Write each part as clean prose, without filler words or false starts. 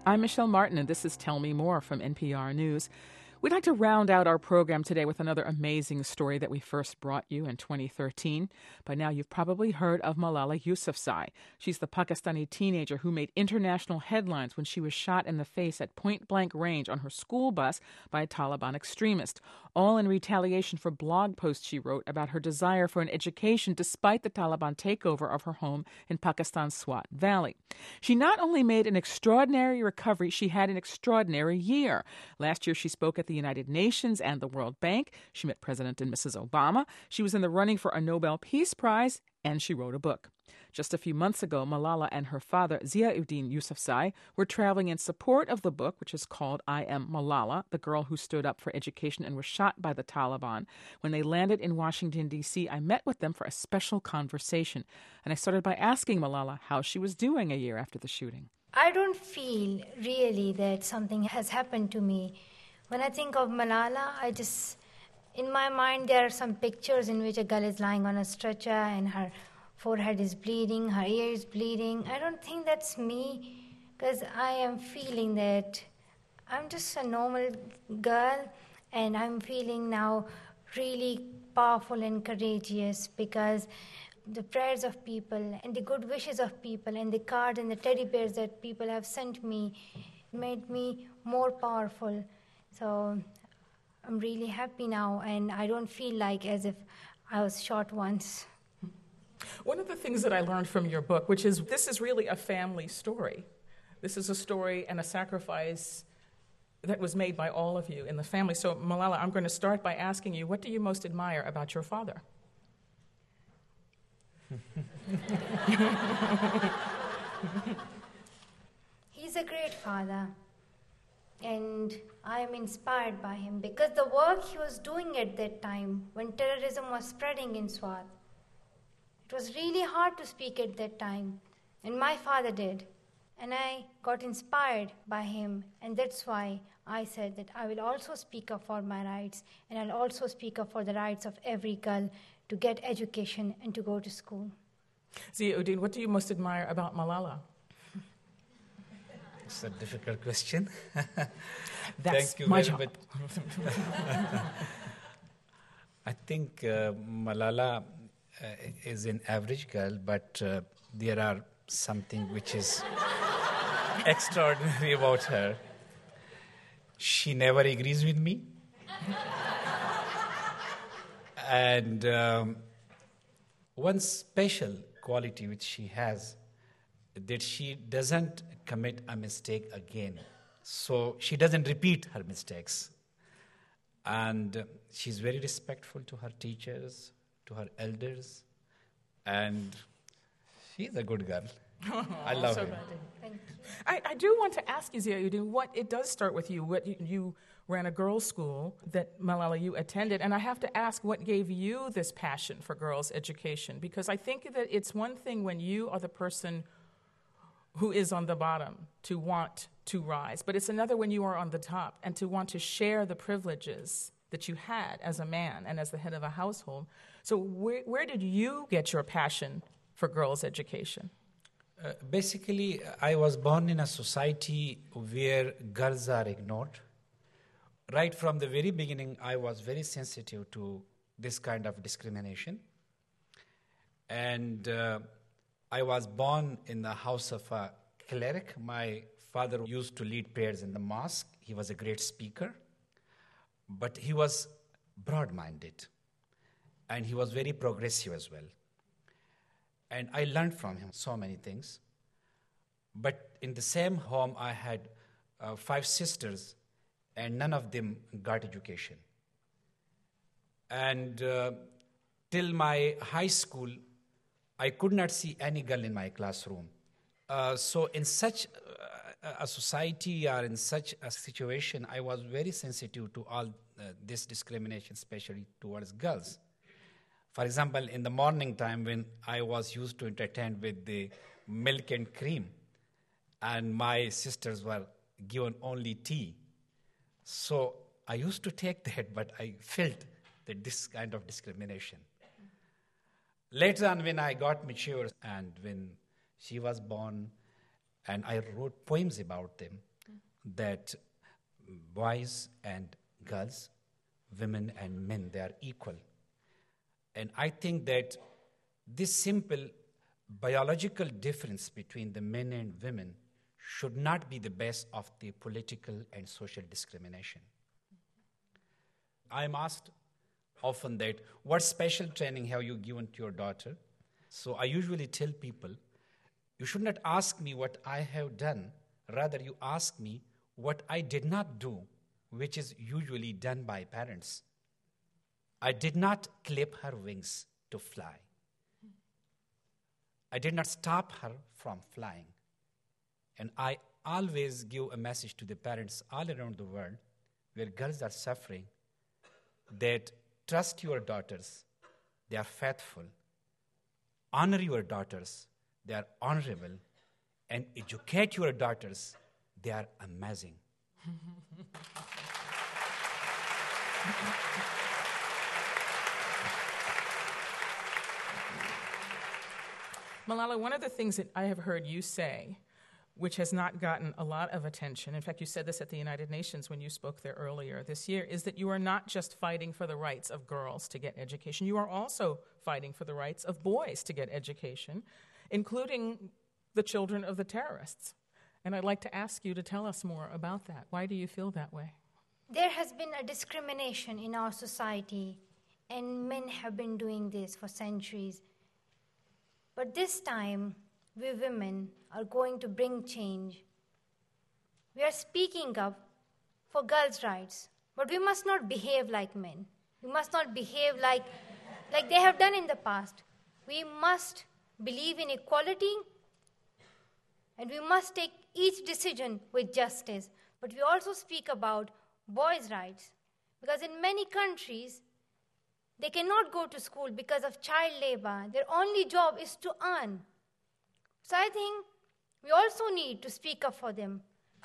I'm Michelle Martin, and this is Tell Me More from NPR News. We'd like to round out our program today with another amazing story that we first brought you in 2013. By now, you've probably heard of Malala Yousafzai. She's the Pakistani teenager who made international headlines when she was shot in the face at point-blank range on her school bus by a Taliban extremist, all in retaliation for blog posts she wrote about her desire for an education despite the Taliban takeover of her home in Pakistan's Swat Valley. She not only made an extraordinary recovery, she had an extraordinary year. Last year, she spoke at the United Nations and the World Bank. She met President and Mrs. Obama. She was in the running for a Nobel Peace Prize, and she wrote a book. Just a few months ago, Malala and her father, Ziauddin Yousafzai, were traveling in support of the book, which is called I Am Malala, the girl who stood up for education and was shot by the Taliban. When they landed in Washington, D.C., I met with them for a special conversation, and I started by asking Malala how she was doing a year after the shooting. I don't feel really that something has happened to me. When I think of Malala, in my mind, there are some pictures in which a girl is lying on a stretcher and her forehead is bleeding, her ear is bleeding. I don't think that's me, because I am feeling that I'm just a normal girl, and I'm feeling now really powerful and courageous because the prayers of people and the good wishes of people and the cards and the teddy bears that people have sent me made me more powerful. So I'm really happy now, and I don't feel like as if I was shot once. One of the things that I learned from your book, which is this is really a family story. This is a story and a sacrifice that was made by all of you in the family. So, Malala, I'm going to start by asking you, what do you most admire about your father? He's a great father, and I am inspired by him because the work he was doing at that time when terrorism was spreading in Swat, it was really hard to speak at that time, and my father did. And I got inspired by him, and that's why I said that I will also speak up for my rights, and I'll also speak up for the rights of every girl to get education and to go to school. Ziauddin, what do you most admire about Malala? It's a difficult question. That's Thank you my very job. much. I think Malala is an average girl, but there are something which is extraordinary about her. She never agrees with me. And one special quality which she has, that she doesn't commit a mistake again. So she doesn't repeat her mistakes. And she's very respectful to her teachers, to her elders, and she's a good girl. I love her. Thank you. I do want to ask you, Ziauddin, it does start with you. You ran a girls' school that, Malala, you attended, and I have to ask what gave you this passion for girls' education? Because I think that it's one thing when you are the person who is on the bottom to want to rise, but it's another when you are on the top and to want to share the privileges that you had as a man and as the head of a household. So where did you get your passion for girls' education? Basically, I was born in a society where girls are ignored. Right from the very beginning, I was very sensitive to this kind of discrimination. And I was born in the house of a cleric. My father used to lead prayers in the mosque. He was a great speaker, but he was broad-minded, and he was very progressive as well. And I learned from him so many things. But in the same home, I had 5 sisters, and none of them got education. And till my high school, I could not see any girl in my classroom. So in such a society or in such a situation, I was very sensitive to all this discrimination, especially towards girls. For example, in the morning time when I was used to entertain with the milk and cream, and my sisters were given only tea. So I used to take that, but I felt that this kind of discrimination. Later on, when I got mature and when she was born, and I wrote poems about them, that boys and girls, women and men, they are equal. And I think that this simple biological difference between the men and women should not be the base of the political and social discrimination. I am asked often that, what special training have you given to your daughter? So I usually tell people, you should not ask me what I have done. Rather, you ask me what I did not do, which is usually done by parents. I did not clip her wings to fly. I did not stop her from flying. And I always give a message to the parents all around the world where girls are suffering that trust your daughters, they are faithful. Honor your daughters, they are honorable. And educate your daughters, they are amazing. Malala, one of the things that I have heard you say, which has not gotten a lot of attention, in fact, you said this at the United Nations when you spoke there earlier this year, is that you are not just fighting for the rights of girls to get education, you are also fighting for the rights of boys to get education, including the children of the terrorists. And I'd like to ask you to tell us more about that. Why do you feel that way? There has been a discrimination in our society, and men have been doing this for centuries. But this time, we women are going to bring change. We are speaking up for girls' rights, but we must not behave like men. We must not behave like they have done in the past. We must believe in equality, and we must take each decision with justice. But we also speak about boys' rights, because in many countries, they cannot go to school because of child labor. Their only job is to earn. So I think we also need to speak up for them.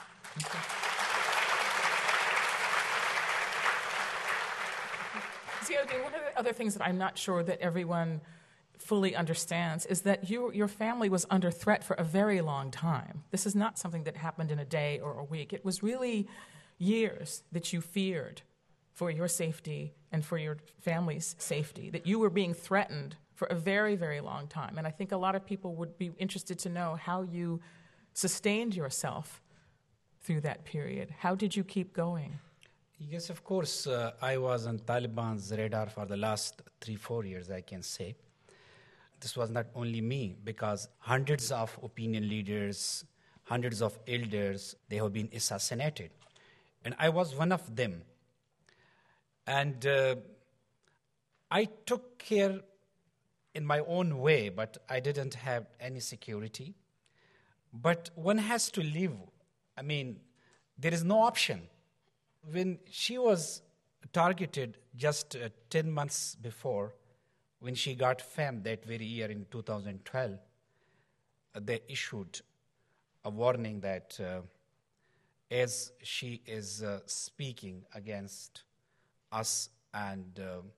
Ziauddin, one of the other things that I'm not sure that everyone fully understands is that your family was under threat for a very long time. This is not something that happened in a day or a week. It was really years that you feared for your safety and for your family's safety, that you were being threatened for a very, very long time. And I think a lot of people would be interested to know how you sustained yourself through that period. How did you keep going? Yes, of course. I was on Taliban's radar for the last 3-4 years, I can say. This was not only me, because hundreds of opinion leaders, hundreds of elders, they have been assassinated. And I was one of them. And I took care in my own way, but I didn't have any security. But one has to live. I mean, there is no option. When she was targeted just 10 months before, when she got fame that very year in 2012, they issued a warning that as she is speaking against us, and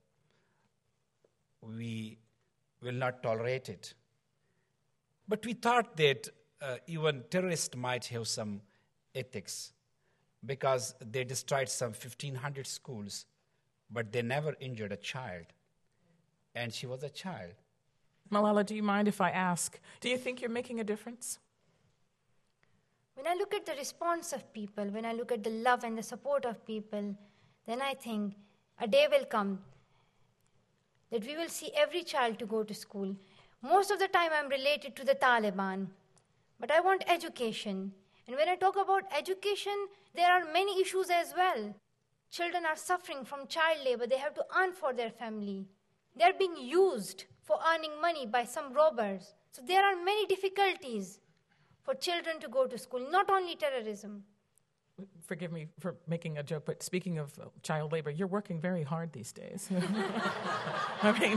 we will not tolerate it. But we thought that even terrorists might have some ethics, because they destroyed some 1,500 schools, but they never injured a child. And she was a child. Malala, do you mind if I ask, do you think you're making a difference? When I look at the response of people, when I look at the love and the support of people, then I think a day will come that we will see every child to go to school. Most of the time I'm related to the Taliban, but I want education. And when I talk about education, there are many issues as well. Children are suffering from child labor. They have to earn for their family. They are being used for earning money by some robbers. So there are many difficulties for children to go to school, not only terrorism. Forgive me for making a joke, but speaking of child labor, you're working very hard these days. I mean,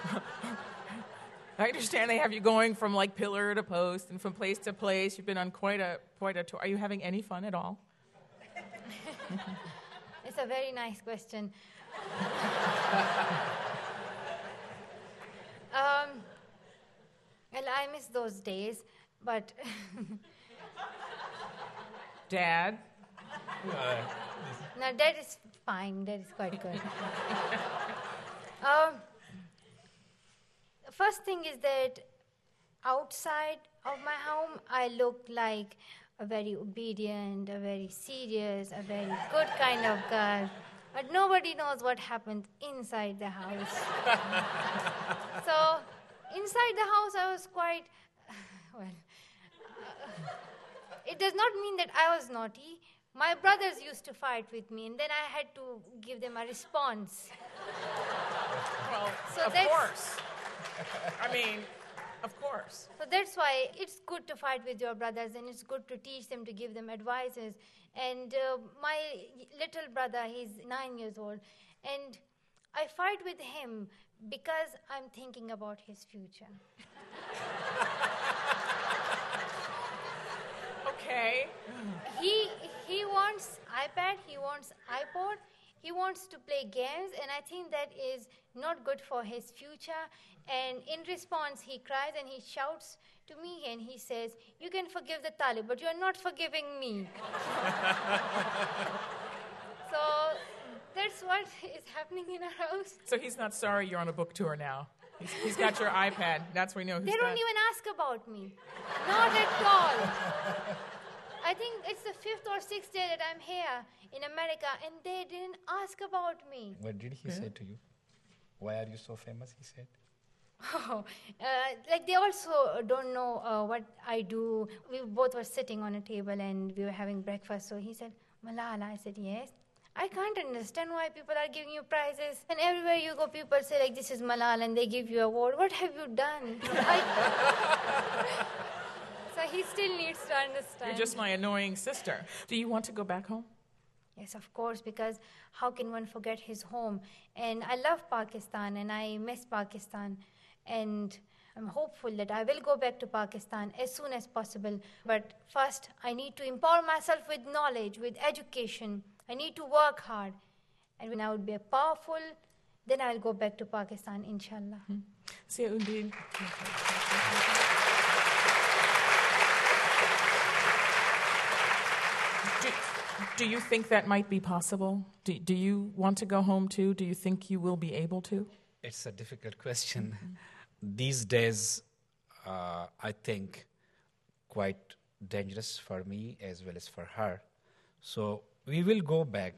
I understand they have you going from like pillar to post and from place to place. You've been on quite a tour. Are you having any fun at all? It's a very nice question. Well, I miss those days, but... Dad, No, that is fine. That is quite good. First thing is that outside of my home, I look like a very obedient, a very serious, a very good kind of girl. But nobody knows what happens inside the house. So, inside the house, I was quite, it does not mean that I was naughty. My brothers used to fight with me, and then I had to give them a response. Well, So of that's- course. I mean, of course. So that's why it's good to fight with your brothers, and it's good to teach them, to give them advices. And my little brother, he's 9 years old, and I fight with him because I'm thinking about his future. Okay. He wants iPad, he wants iPod, he wants to play games, and I think that is not good for his future. And in response, he cries and he shouts to me and he says, "You can forgive the Talib, but you're not forgiving me." So that's what is happening in our house. So he's not sorry you're on a book tour now. He's got your iPad. That's when we know who's They don't got. even ask about me. Not at all. I think it's the 5th or 6th day that I'm here in America, and they didn't ask about me. What did he say to you? Why are you so famous, he said? Like they also don't know what I do. We both were sitting on a table and we were having breakfast. So he said, "Malala." I said, "Yes." "I can't understand why people are giving you prizes. And everywhere you go, people say, like, this is Malala, and they give you an award. What have you done?" So he still needs to understand. You're just my annoying sister. Do you want to go back home? Yes, of course, because how can one forget his home? And I love Pakistan, and I miss Pakistan. And I'm hopeful that I will go back to Pakistan as soon as possible. But first, I need to empower myself with knowledge, with education. I need to work hard. And when I would be powerful, then I'll go back to Pakistan, inshallah. Ziauddin. Do you think that might be possible? Do you want to go home too? Do you think you will be able to? It's a difficult question. These days, I think, quite dangerous for me as well as for her. So we will go back.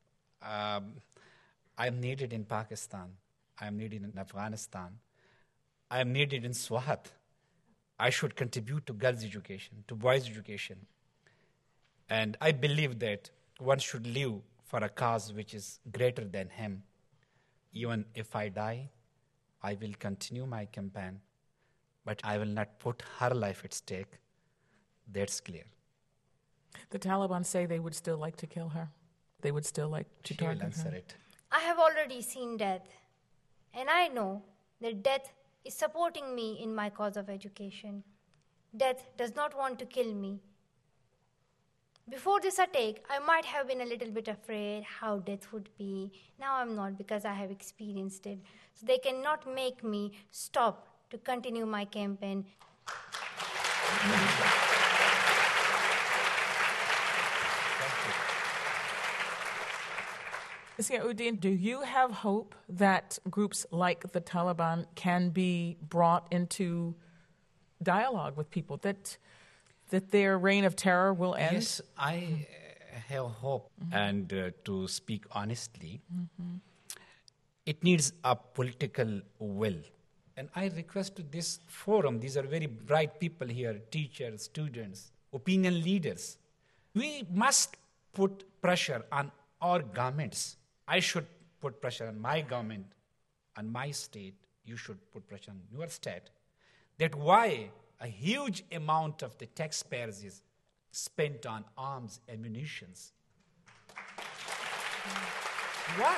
I'm needed in Pakistan. I'm needed in Afghanistan. I'm needed in Swat. I should contribute to girls' education, to boys' education. And I believe that one should live for a cause which is greater than him. Even if I die, I will continue my campaign, but I will not put her life at stake. That's clear. The Taliban say they would still like to kill her. They would still like to She will target answer her. it. I have already seen death. And I know that death is supporting me in my cause of education. Death does not want to kill me. Before this attack, I might have been a little bit afraid how death would be. Now I'm not, because I have experienced it. So they cannot make me stop to continue my campaign. Ziauddin, do you have hope that groups like the Taliban can be brought into dialogue with people, that their reign of terror will end? Yes, I have hope. And to speak honestly, it needs a political will. And I request to this forum, these are very bright people here, teachers, students, opinion leaders. We must put pressure on our governments. I should put pressure on my government, on my state. You should put pressure on your state. That why a huge amount of the taxpayers is spent on arms and munitions. Why?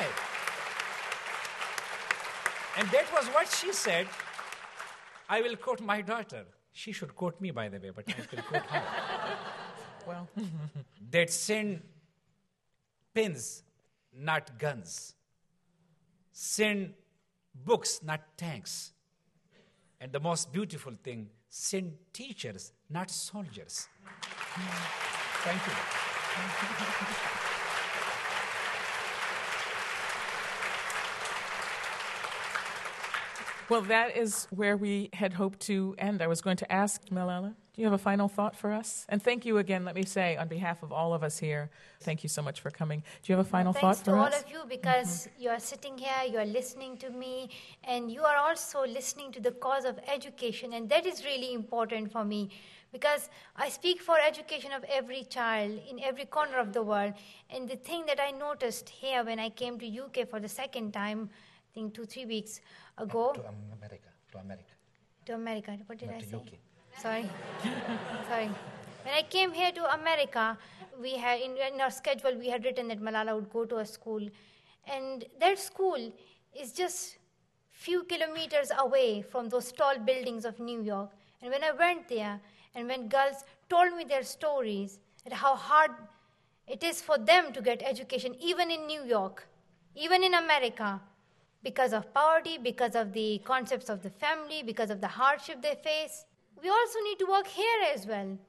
And that was what she said. I will quote my daughter. She should quote me, by the way, but I will quote her. Well, That send pins, not guns. Send books, not tanks. And the most beautiful thing, send teachers, not soldiers. Thank you. Well, that is where we had hoped to end. I was going to ask Malala, do you have a final thought for us? And thank you again, let me say, on behalf of all of us here, thank you so much for coming. Do you have a final thought for us? Thanks to all of you, because you are sitting here, you are listening to me, and you are also listening to the cause of education, and that is really important for me, because I speak for education of every child in every corner of the world. And the thing that I noticed here when I came to UK for the second time, I think 2-3 weeks ago. To America. To America. What did Not I to say? UK. Sorry. Sorry. When I came here to America, we had in our schedule, we had written that Malala would go to a school. And that school is just few kilometers away from those tall buildings of New York. And when I went there, and when girls told me their stories, and how hard it is for them to get education, even in New York, even in America, because of poverty, because of the concepts of the family, because of the hardship they face. We also need to work here as well.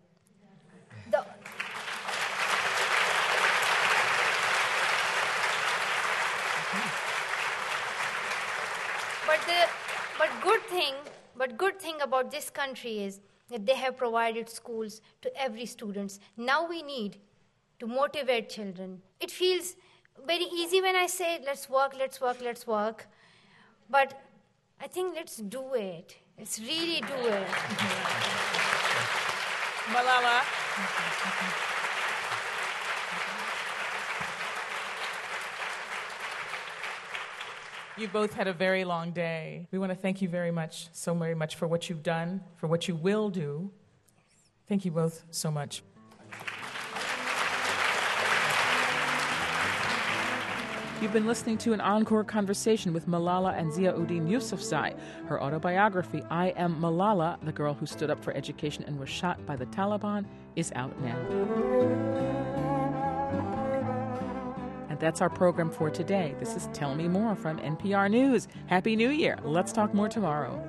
But good thing about this country is that they have provided schools to every student. Now we need to motivate children. It feels very easy when I say, let's work. But I think let's do it. Let's really do it. Malala. You both had a very long day. We want to thank you very much, so very much, for what you've done, for what you will do. Thank you both so much. You've been listening to an encore conversation with Malala and Ziauddin Yousafzai. Her autobiography, I Am Malala, the Girl Who Stood Up for Education and Was Shot by the Taliban, is out now. And that's our program for today. This is Tell Me More from NPR News. Happy New Year. Let's talk more tomorrow.